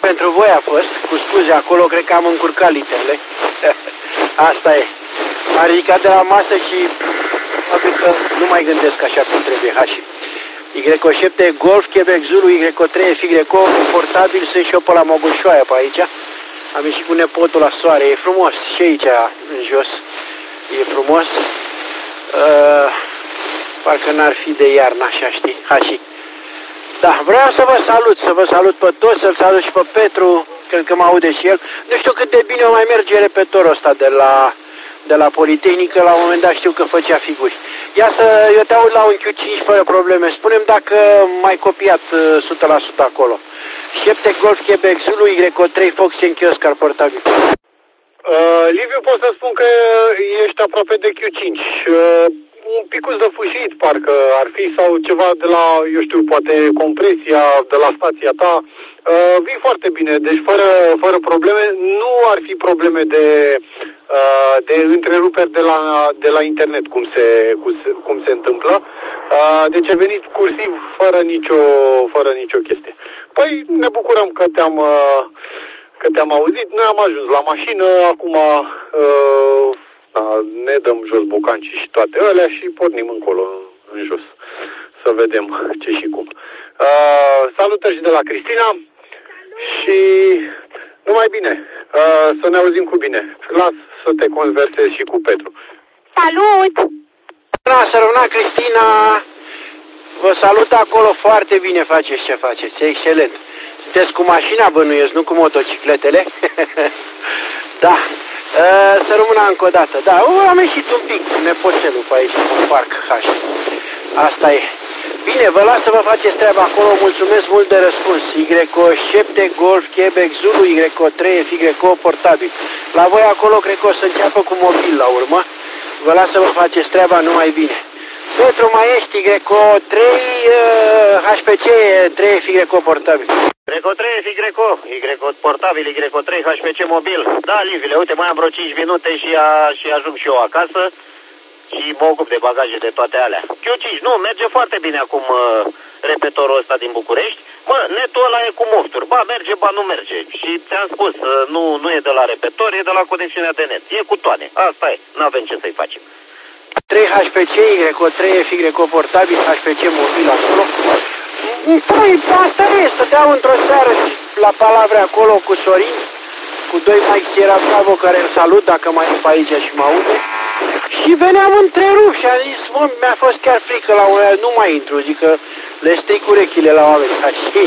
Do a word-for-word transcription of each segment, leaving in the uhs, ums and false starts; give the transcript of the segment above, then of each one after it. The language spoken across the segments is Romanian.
pentru voi a fost, cu scuze, acolo cred că am încurcat literele. Asta e. M-a ridicat de la masă și probabil că nu mai gândesc așa cum trebuie. Hași. Y șapte Golf, Quebec Zulu, Y trei F Y confortabil, sunt și eu pe la Mogoșoaia pe aici. Am ieșit cu nepotul la soare, e frumos și aici în jos. E frumos. Uh, parcă n-ar fi de iarnă așa, știi? Hași. Da, vreau să vă salut, să vă salut pe toți, să-l salut și pe Petru, cred că mă aude și el. Nu știu cât de bine o mai merge repetorul ăsta de la, de la Politehnică, la un moment dat știu că făcea figuri. Ia să, eu te aud la un Q cinci fără probleme, spune-mi dacă m-ai copiat o sută la sută acolo. șapte Golf, Quebec Zulu, Y trei Fox în Oscar portabil. Uh, Liviu, pot să spun că ești aproape de Q cinci. Uh, un picuț de fâșit, parcă ar fi, sau ceva de la, eu știu, poate compresia de la stația ta. Uh, vii foarte bine, deci fără, fără probleme. Nu ar fi probleme de, uh, de întreruperi de la, de la internet, cum se, cum se, cum se întâmplă. Uh, deci ai venit cursiv, fără nicio, fără nicio chestie. Păi ne bucurăm că te-am... Uh, că te-am auzit, noi am ajuns la mașină, acum uh, da, ne dăm jos bocancii și toate alea și pornim încolo, în jos, să vedem ce și cum. Uh, salutări și de la Cristina și numai bine, uh, să ne auzim cu bine. Las să te conversezi și cu Petru. Salut! Să rămână Cristina, vă salut acolo, foarte bine faceți ce faceți, e excelent. Sunteți cu mașina, bănuiesc, nu cu motocicletele? Da. Să rămână încă o dată. Da, am ieșit un pic cu nepoțelul pe aici, în parc H. Asta e. Bine, vă las să vă faceți treaba acolo. Mulțumesc mult de răspuns. Y șapte Golf, Quebec Zulu, Y trei F Y portabil. La voi acolo cred că o să înceapă cu mobil la urmă. Vă las să vă faceți treaba numai bine. Petru, mai ești Y trei H P C trei F Y portabil. Y trei F Y, Y portabil, Y trei H P C mobil. Da, Livile, uite, mai am vreo cinci minute și, a, și ajung și eu acasă și mă ocup de bagaje de toate alea. Q cinci, nu, merge foarte bine acum uh, repetorul ăsta din București. Mă, netul ăla e cu mofturi. Ba merge, ba nu merge. Și ți-am spus, uh, nu, nu e de la repetor, e de la conexiunea de net. E cu toane. Asta e, n-avem ce să-i facem. trei H P C, Y trei F Y portabil, H P C mobil acolo. Păi, asta e, stăteau într-o seară la palavre acolo cu Sorin, cu doi Mike era Bravo care îl salut dacă mai e pe aici și mă aude. Și veneam întrerup și am zis, mă, mi-a fost chiar frică la un nu mai intru, zic că le stric urechile la oameni. Și,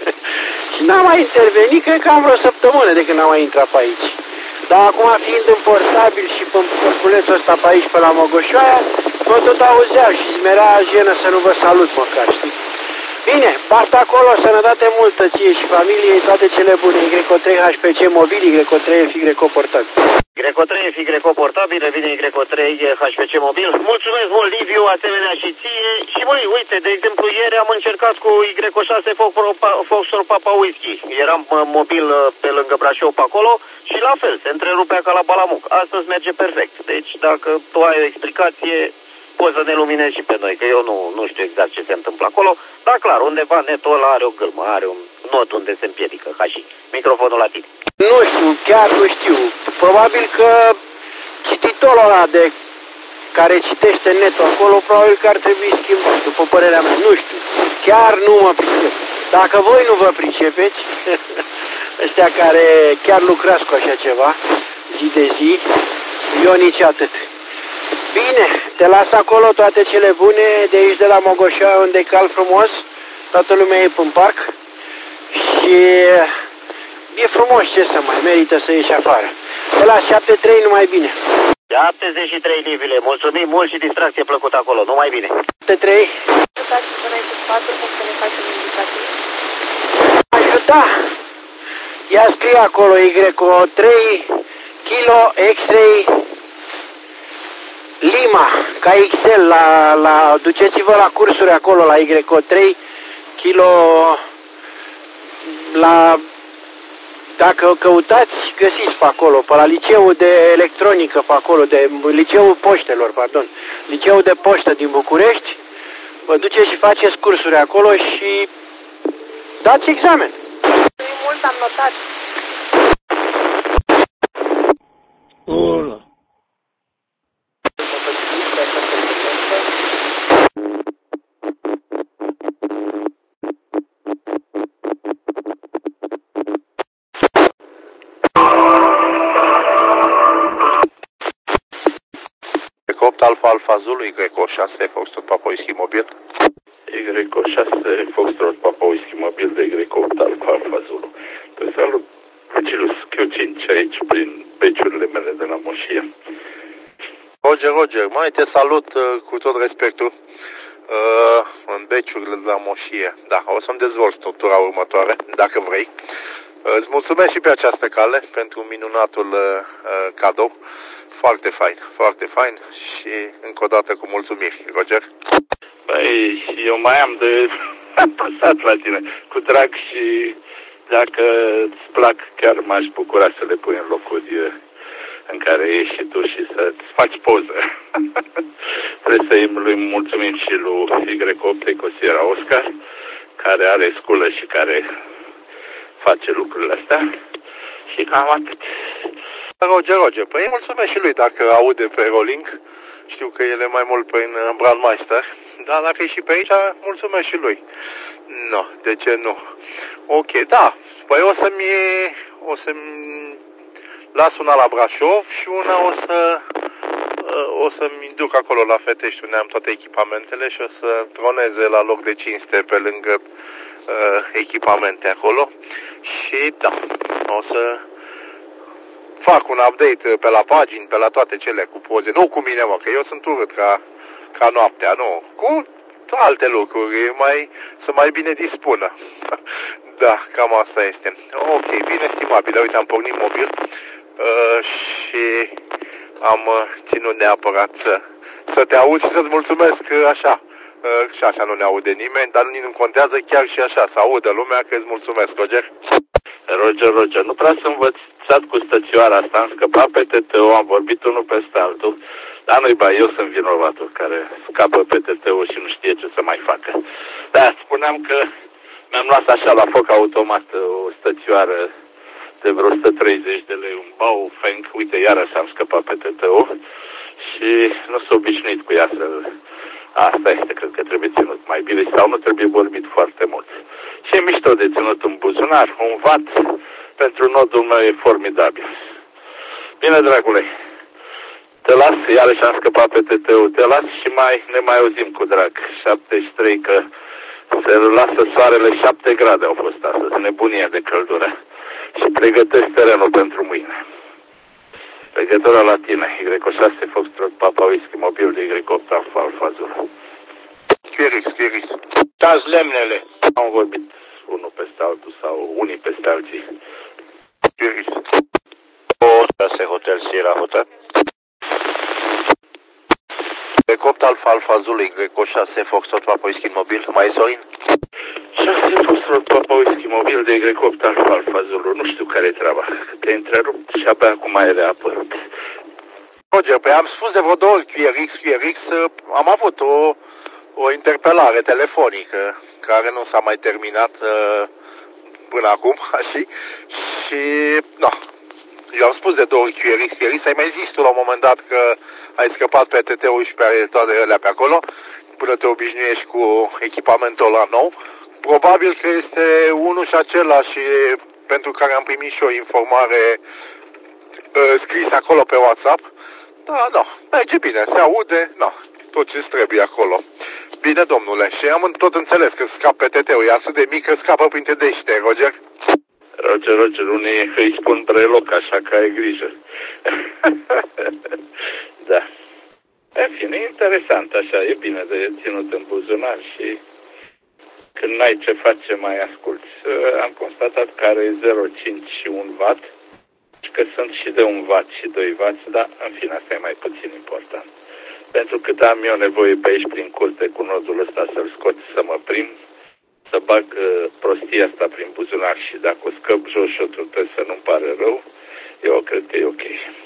și n-am mai intervenit, cred că am vreo săptămână de când n-am mai intrat pe aici. Dar acum fiind în portabil și pe porculețul ăsta pe aici, pe la Mogoșoaia, mă tot auzeam și mi-era jenă să nu vă salut măcar, știi? Bine, basta acolo, sănătate multă ție și familiei, toate cele bune. Y trei H P C mobil, Y trei F Y portabil. Y trei F Y portabil, revine Y trei H P C mobil. Mulțumesc mult, Liviu, asemenea și ție. Și măi, uite, de exemplu, ieri am încercat cu Y șase Foxtrot Papa Whisky. Eram mobil pe lângă Brașov pe acolo și la fel, se întrerupea ca la Balamuc. Astăzi merge perfect. Deci, dacă tu ai o explicație, poți să ne luminezi și pe noi, că eu nu, nu știu exact ce se întâmplă acolo, dar clar, undeva netul ăla are o gâlmă, are un not unde se împiedică, ca și microfonul la tine. Nu știu, chiar nu știu. Probabil că cititorul ăla de care citește netul acolo, probabil că ar trebui schimbat, după părerea mea, nu știu. Chiar nu mă pricep. Dacă voi nu vă pricepeți, ăștia care chiar lucrați cu așa ceva, zi de zi, eu nici atât. Bine, te las acolo, toate cele bune, de aici de la Mogoșoaia, unde e cald frumos, toată lumea e în parc și e frumos, ce să mai, merită să ieși afară. De la șapte trei, numai bine. șaptezeci și trei, Livile, mulțumim mult și distracție plăcută acolo, numai bine. șapte trei. Ajuta! Ia scrie acolo, Y trei, Kilo, X-ray, Lima, ca X L, la, la, duceți-vă la cursuri acolo, la Y trei, Kilo, la, dacă căutați, găsiți pe acolo, pe la liceul de electronică, pe acolo, de liceul poștelor, pardon, liceul de poștă din București, vă duceți și faceți cursuri acolo și dați examen. Mult frumos, am notat. unu. opt Alfa Alfa Zulu, Y șase, Foxtrot Papa Whisky Mobil. Y șase, Foxtrot Papa Whisky Mobil de Y opt Alfa Alfa Zulu. Te salut, Lucilius Q cinci aici, prin beciurile mele de la Moșie. Roger, Roger, mai te salut uh, cu tot respectul uh, în beciurile de la Moșie. Da, o să-mi dezvolt structura următoare, dacă vrei. Uh, îți mulțumesc și pe această cale pentru minunatul uh, cadou. Foarte fain, foarte fain și încă o dată cu mulțumiri, Roger. Păi, eu mai am de apăsat la tine, cu drag și dacă îți plac, chiar m-aș bucura să le pui în locuri în care ești și tu și să-ți faci poză. Trebuie să-i lui mulțumim și lui Y opt Ecosiera Oscar, care are sculă și care face lucrurile astea. Și cam atât. Roger, Roger, păi mulțumesc și lui dacă aude pe Rolling. Știu că el e mai mult prin Brandmeister, dar dacă e și pe aici, mulțumesc și lui. No, de ce nu? Ok, da, păi o să-mi o să-mi las una la Brașov și una o să o să-mi duc acolo la Fetești, unde am toate echipamentele și o să troneze la loc de cinste pe lângă uh, echipamente acolo. Și da, o să fac un update pe la pagini, pe la toate cele cu poze. Nu cu mine, mă, că eu sunt urât ca, ca noaptea, nu. Cu alte lucruri, mai, să mai bine dispună. Da, cam asta este. Ok, bine, stimabile. Uite, am pornit mobil uh, și am uh, ținut neapărat să, să te aud și să-ți mulțumesc uh, așa. Uh, și așa nu ne aude nimeni, dar nu contează chiar și așa, să audă lumea că îți mulțumesc, Roger. Roger, Roger, nu prea să învățat cu stățioara asta, am scăpat pe T T O, am vorbit unul peste altul, dar nu-i ba, eu sunt vinovatul care scapă pe T T O și nu știe ce să mai facă. Da, spuneam că mi-am luat așa la foc automat o stățioară de vreo o sută treizeci de lei, un Baofeng, uite, iarăși am scăpat pe T T O și nu s-a obișnuit cu ea să... Asta este, cred că trebuie ținut mai bine sau nu trebuie vorbit foarte mult. Și e mișto de ținut în buzunar, un vat pentru nodul meu e formidabil. Bine, dragule, te las, iarăși am scăpat pe T T U, te las și mai ne mai auzim cu drag. șaptezeci și trei, că se lasă soarele, șapte grade au fost astăzi, nebunie de căldură. Și pregătesc terenul pentru mâine. Legătura la tine, Y șase, Foxtrot Papa Whisky Mobil de Y opt Alfa Alfa Zulu. Squirix, Squirix. Tați lemnele. Am vorbit unul peste altul sau unii peste alții. Squirix. O șase Hotel Sierra Hotel. Y opt Alfa Alfa Zulu, Y șase, Foxtrot Papa Whisky Mobil. Mai e Sorin? șase Foxtrot Papa Whisky Mobil de Y opt Alfa Alfa Zulu. Nu știu care e treaba. Te-ai întrerupt și abia acum ai reapărut. Roger, păi am spus de vreo două ori Q R X, Q R X, am avut o, o interpelare telefonică care nu s-a mai terminat uh, până acum, și, și, no, eu am spus de două ori Q R X, Q R X, ai mai zis tu la un moment dat că ai scăpat pe T T-ul și pe toate alea pe acolo, până te obișnuiești cu echipamentul ăla nou. Probabil că este unul și același pentru care am primit și o informare uh, scrisă acolo pe WhatsApp. Da, da, merge bine, se aude, da, tot ce trebuie acolo. Bine, domnule, și am tot înțeles că scap pe T T-ul, e atât de mic că scapă printre dește, Roger? Roger, Roger, unii îi spun breloc, așa că ai grijă. Da. În fine, e interesant așa, e bine de ținut în buzunar și când n-ai ce face, mai asculți. Am constatat că are zero virgulă cinci și un watt, și că sunt și de un watt și doi watt, dar în fine asta e mai puțin important. Pentru că am eu nevoie pe aici prin curte cu nodul ăsta să-l scot, să mă prim, să bag uh, prostia asta prin buzunar și dacă o scăp jos și o trupez să nu-mi pare rău, eu cred că e ok.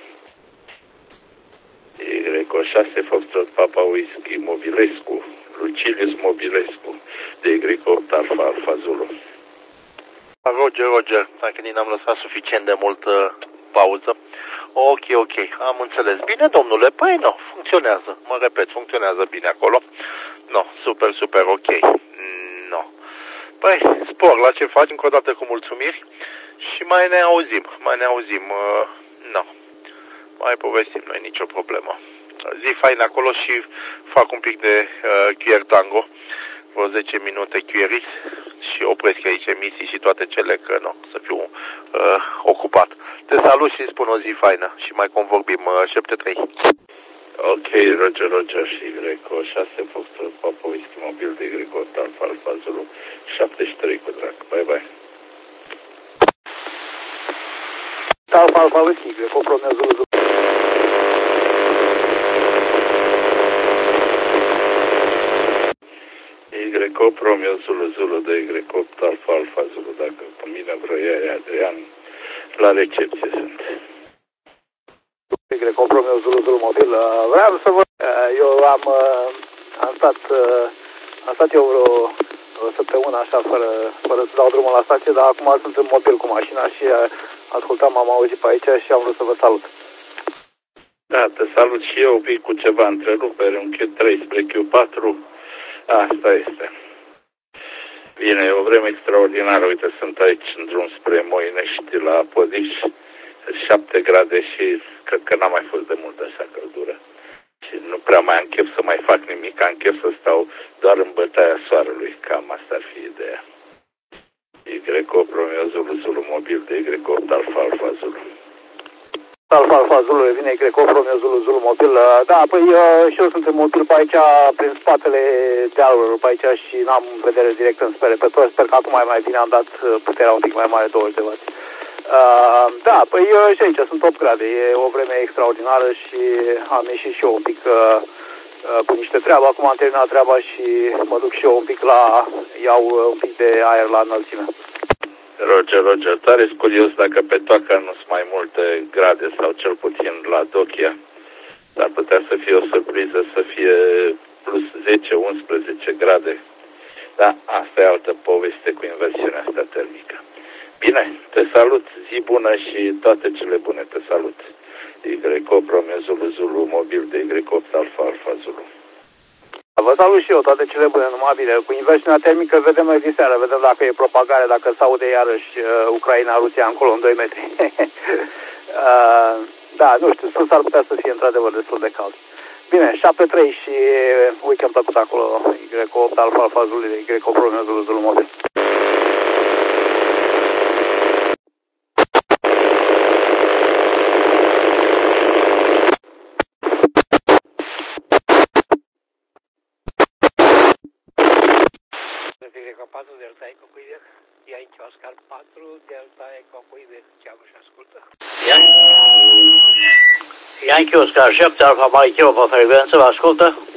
Y șase Foxtrot Papa Whisky Mobilescu, Lucilius Mobilescu, de Y opt Alfa Alfa Zulu. Roger, Roger, dacă din am lăsat suficient de mult uh, pauză. Ok, ok, am înțeles. Bine, domnule, păi nu, funcționează. Mă repet, funcționează bine acolo. No, super, super, ok. No. Păi, spor, la ce faci, încă o dată cu mulțumiri și mai ne auzim, mai ne auzim. Uh, no. Mai povestim, nu e nicio problemă. Zi fain acolo și fac un pic de uh, Q R Tango, vreo zece minute Q R X și opresc aici emisii și toate cele, că nu, să fiu uh, ocupat. Te salut și spun o zi faină și mai convorbim uh, șapte trei. Ok, Roger, Roger și Greco șase, Foxtrot, Papa Whisky, mobil de Greco, Alfa, Alfa, Zulu, șaptezeci și trei cu drag. Bye, bye. Alfa, Alfa, Whisky, Greco, Romeo, Zulu, Zulu. Y Romeo Zulu Zulu de Y Alfa Alfa Zulu, dacă cu mine vreo e Adrian, la recepție sunt. Y Romeo Zulu Zulu mobil. Vreau să vă... Eu am, am stat, am stat eu vreo o săptămână așa fără, fără să dau drumul la stație, dar acum sunt în mobil cu mașina și ascultam, am auzit pe aici și am vrut să vă salut. Da, te salut și eu, vii cu ceva întrerupere, un Q trei spre Q patru. Asta este. Bine, e o vreme extraordinară. Uite, sunt aici în drum spre Moinești la Podiș, șapte grade și cred că n-am mai fost de mult așa căldură. Și nu prea mai am chef să mai fac nimic, am chef să stau doar în bătaia soarelui. Cam asta ar fi ideea. Y opt Romeo Zulu Zulu mobil de Y opt Alfa Alfa Zulu. Alfa, Alfa, Zulu, revine Y opt Romeo Zulu Zulu mobil. Da, păi și eu sunt în mobil pe aici, prin spatele dealurilor pe aici și n-am vedere direct în spre pe toți. Sper că acum mai, mai bine am dat puterea un pic mai mare, douăzeci de watt. Uh, da, păi și aici sunt opt grade, e o vreme extraordinară și am ieșit și eu un pic uh, cu niște treabă. Acum am terminat treaba și mă duc și eu un pic la, iau un pic de aer la înălțime. Roger, Roger, tare curios dacă pe Toaca nu sunt mai multe grade sau cel puțin la Dochia. Dar putea să fie o surpriză, să fie plus zece unsprezece grade. Da, asta e altă poveste cu inversiunea asta termică. Bine, te salut, zi bună și toate cele bune, te salut. Y opt Romeo Zulu Zulu, mobil de Y opt Alfa Alfa Zulu. Vă salut și eu, toate cele bune, numai bine. Cu inversiunea termică vedem noi diseară, vedem dacă e propagare, dacă s-aude iarăși uh, Ucraina, Rusia încolo în doi metri. uh, da, nu știu, sus ar putea să fie într-adevăr destul de cald. Bine, șapte trei și weekend plăcut acolo, Y opt Alfa Alfa Zulu, Y opt Romeo Zulu Zulu mobil. patru Delta Eco Quebec, Yankee Oscar patru Delta Eco Quebec, cheamă și ascultă. Yankee Oscar șapte Alfa Mike, o frecvență, vă ascultă.